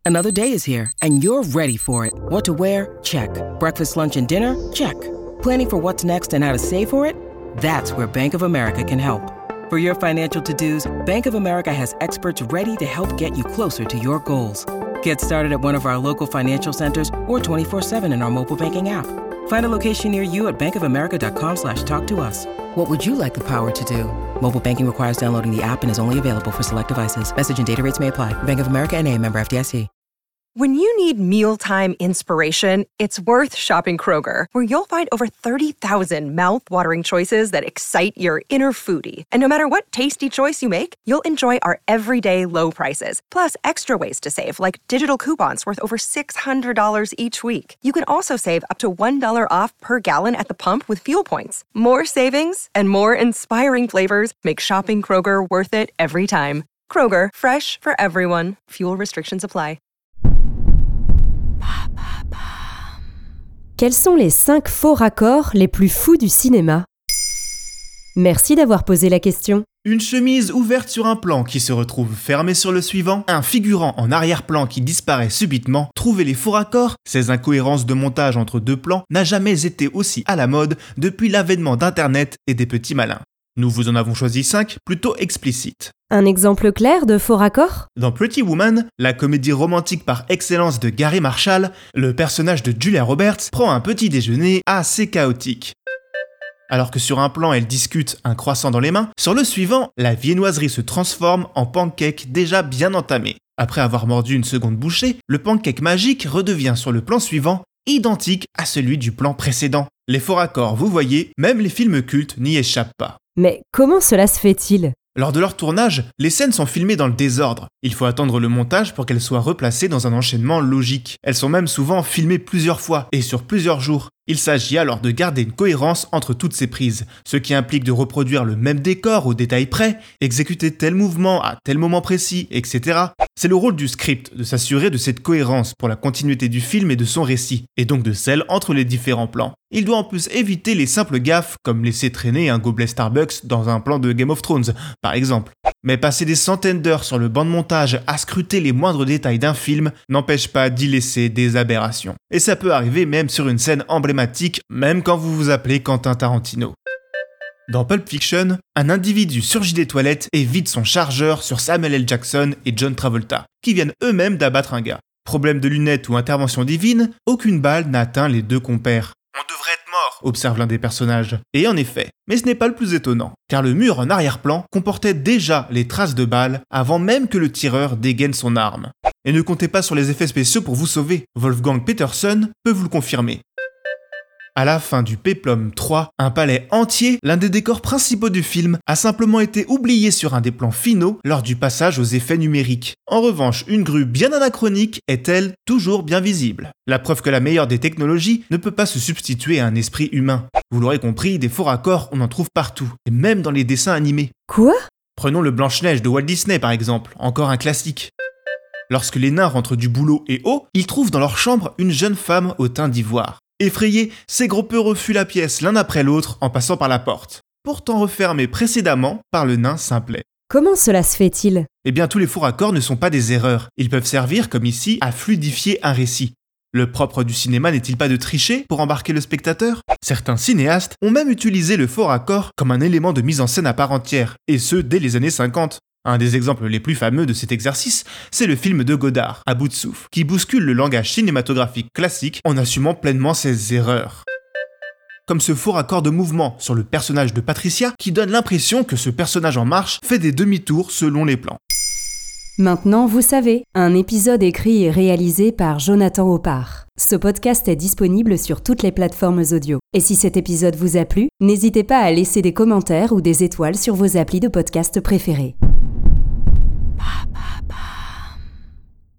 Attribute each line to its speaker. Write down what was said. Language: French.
Speaker 1: Another day is here, and you're ready for it. What to wear? Check. Breakfast, lunch, and dinner? Check. Planning for what's next and how to save for it? That's where Bank of America can help. For your financial to-dos, Bank of America has experts ready to help get you closer to your goals. Get started at one of our local financial centers or 24/7 in our mobile banking app. Find a location near you at bankofamerica.com/talktous. What would you like the power to do? Mobile banking requires downloading the app and is only available for select devices. Message and data rates may apply. Bank of America N.A., member FDIC.
Speaker 2: When you need mealtime inspiration, it's worth shopping Kroger, where you'll find over 30,000 mouth-watering choices that excite your inner foodie. And no matter what tasty choice you make, you'll enjoy our everyday low prices, plus extra ways to save, like digital coupons worth over $600 each week. You can also save up to $1 off per gallon at the pump with fuel points. More savings and more inspiring flavors make shopping Kroger worth it every time. Kroger, fresh for everyone. Fuel restrictions apply.
Speaker 3: Quels sont les 5 faux raccords les plus fous du cinéma ? Merci d'avoir posé la question.
Speaker 4: Une chemise ouverte sur un plan qui se retrouve fermée sur le suivant, un figurant en arrière-plan qui disparaît subitement, trouver les faux raccords, ces incohérences de montage entre deux plans n'a jamais été aussi à la mode depuis l'avènement d'Internet et des petits malins. Nous vous en avons choisi 5 plutôt explicites.
Speaker 3: Un exemple clair de faux raccord ?
Speaker 4: Dans Pretty Woman, la comédie romantique par excellence de Gary Marshall, le personnage de Julia Roberts prend un petit déjeuner assez chaotique. Alors que sur un plan elle discute un croissant dans les mains, sur le suivant, la viennoiserie se transforme en pancake déjà bien entamé. Après avoir mordu une seconde bouchée, le pancake magique redevient sur le plan suivant identique à celui du plan précédent. Les faux raccords, vous voyez, même les films cultes n'y échappent pas.
Speaker 3: Mais comment cela se fait-il ?
Speaker 4: Lors de leur tournage, les scènes sont filmées dans le désordre. Il faut attendre le montage pour qu'elles soient replacées dans un enchaînement logique. Elles sont même souvent filmées plusieurs fois et sur plusieurs jours. Il s'agit alors de garder une cohérence entre toutes ces prises, ce qui implique de reproduire le même décor au détail près, exécuter tel mouvement à tel moment précis, etc. C'est le rôle du script de s'assurer de cette cohérence pour la continuité du film et de son récit, et donc de celle entre les différents plans. Il doit en plus éviter les simples gaffes comme laisser traîner un gobelet Starbucks dans un plan de Game of Thrones, par exemple. Mais passer des centaines d'heures sur le banc de montage à scruter les moindres détails d'un film n'empêche pas d'y laisser des aberrations. Et ça peut arriver même sur une scène emblématique, même quand vous vous appelez Quentin Tarantino. Dans Pulp Fiction, un individu surgit des toilettes et vide son chargeur sur Samuel L. Jackson et John Travolta, qui viennent eux-mêmes d'abattre un gars. Problème de lunettes ou intervention divine, aucune balle n'a atteint les deux compères. On devrait être mort, observe l'un des personnages. Et en effet, mais ce n'est pas le plus étonnant, car le mur en arrière-plan comportait déjà les traces de balles avant même que le tireur dégaine son arme. Et ne comptez pas sur les effets spéciaux pour vous sauver, Wolfgang Petersen peut vous le confirmer. À la fin du Péplum 3, un palais entier, l'un des décors principaux du film, a simplement été oublié sur un des plans finaux lors du passage aux effets numériques. En revanche, une grue bien anachronique est, elle, toujours bien visible. La preuve que la meilleure des technologies ne peut pas se substituer à un esprit humain. Vous l'aurez compris, des faux raccords, on en trouve partout, et même dans les dessins animés.
Speaker 3: Quoi ?
Speaker 4: Prenons le Blanche-Neige de Walt Disney par exemple, encore un classique. Lorsque les nains rentrent du boulot et haut, ils trouvent dans leur chambre une jeune femme au teint d'ivoire. Effrayés, ces gros peu refuient la pièce l'un après l'autre en passant par la porte, pourtant refermée précédemment par le nain simplet.
Speaker 3: Comment cela se fait-il ?
Speaker 4: Eh bien, tous les faux raccords ne sont pas des erreurs. Ils peuvent servir, comme ici, à fluidifier un récit. Le propre du cinéma n'est-il pas de tricher pour embarquer le spectateur ? Certains cinéastes ont même utilisé le faux raccord comme un élément de mise en scène à part entière, et ce dès les années 50. Un des exemples les plus fameux de cet exercice, c'est le film de Godard, À bout de souffle, qui bouscule le langage cinématographique classique en assumant pleinement ses erreurs. Comme ce faux raccord de mouvement sur le personnage de Patricia, qui donne l'impression que ce personnage en marche fait des demi-tours selon les plans.
Speaker 3: Maintenant, vous savez, un épisode écrit et réalisé par Jonathan Oppard. Ce podcast est disponible sur toutes les plateformes audio. Et si cet épisode vous a plu, n'hésitez pas à laisser des commentaires ou des étoiles sur vos applis de podcast préférés.